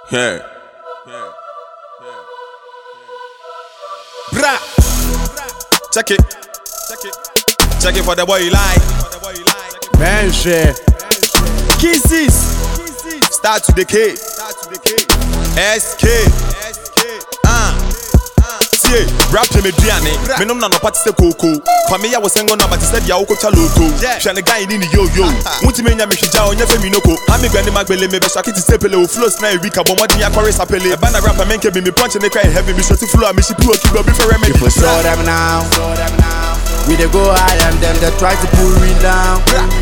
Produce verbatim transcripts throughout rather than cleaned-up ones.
Yeah. Yeah. Bra. Check it. Check it. Check it for the boy you like. Man, shit. Kisses. Start to the K. S K. Ah. See, rap to me Diane. Me no na no party say coco. For me I was saying no but said ya oko chaloto. Shane guy ni yo yo. Munti me nya me hija onye fe mi noko. Ha me gwande magbele me be shaki ti sepele o flow na week abo modin ya chorus apele. E bana rapper men ke be me punch me cry heavy me shot flow me shi pro kibo be for remedy. People saw them now. We dey go high and them they try to pull me down.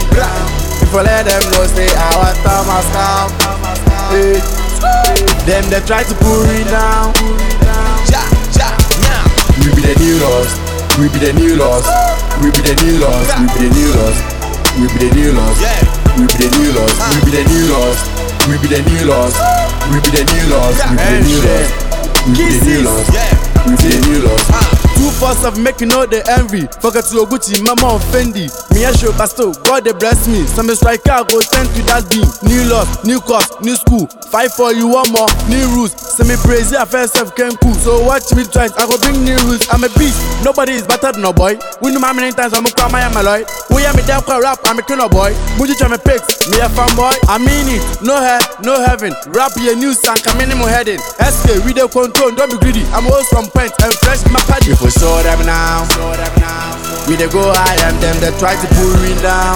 People let them know say our time has come. Hey. Them they try to pull me down. Ja, ja, yeah. We be the new lost. We be the new lost. We be the new lost. We be the new lost. We be the new lost. Yeah. We be the new lost. We be the new lost. We be the new lost. We be the new lost. We be the new lost. We be the new lost. Yeah. We be the new lost. Two force of making all the envy. Forget to Gucci, mama on Fendi. Me a show pastor, God they bless me. Some striker go tend to that beam. New loss, new course, new school. Fight for you one more, new rules. Send me praise, I first self can cool. So watch me twice, I go bring new rules. I'm a beast, nobody is better than a boy. We know how many times I'm a cry, I am a lawyer. We am a damn rap, I'm a king of boy. Muji try me pics, me a fanboy. I mean it, no hell, no heaven. Rap your new song, I'm minimum heading. S K, we the control, don't be greedy. I'm always from point and fresh my paddy. People saw them now. We dey go high and them they try to pull me down.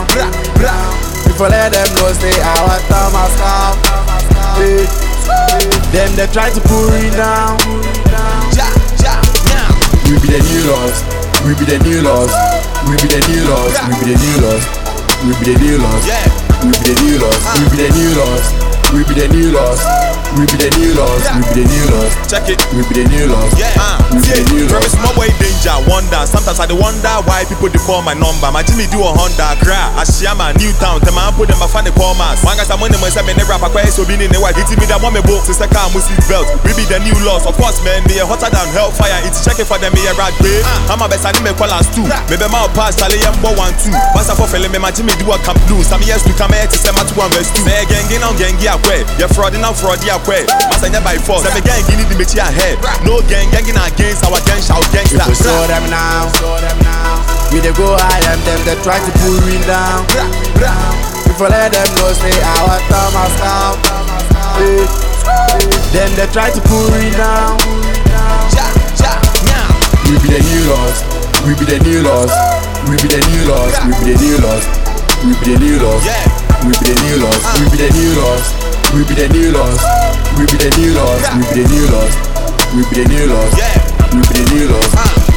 People let them know say our time has come. Hey. Them they try to pull me down. Ja, ja, yeah. We be the new lost. We be the new lost. We be the new lost. We be the new lost. We be the new lost. Yeah. We be the new lost. We be the new lost. We be the new lost. We be the new lost. We be the new lost. Check it. We be the new lost. Yeah. Uh, we be the new lost. Promise my way danger, wonder. Sometimes I dey wonder why people dey call my number. My Jimmy do a Honda, cry. Ashiyama, New Town. Them man put them a fan call mass. One guy some money man say me never rap a so be in the white. It's me that want me book. Sister car music belt. We be the new lost. Of course, man, me a hotter than hellfire. It's checking for them me a rat bay. I'm a best I me call us two. Maybe my pass Charlie Yambo one two. Pass for fella me my Jimmy do a camp blue. Some years to come here to say my two and verse two. Say gengi now gengi akwe. You fraud now fraud akwe. Masanya by force. Say me gengi need the mechi ahead. No gang gengi na against our gang shout gangster. People saw them now. We dey go high and them they try to pull me down. People let them know say our time has come. Hey. Them they try to pull me down. Ja, ja, yeah. We be the new lost. We be the new lost. We be the new lost. We be the new lost. We be the new lost. Yeah. We be the new lost. We be the new lost. We be the new lost. We be the new lost. We be the new lost. We be the new lost. Yeah. We be the new lost.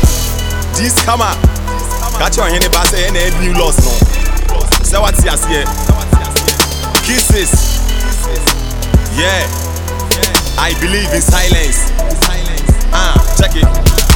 This come up. Catch your hand back say any new loss no. Say what you say. Kisses. Yeah. I believe in silence. Ah, check it.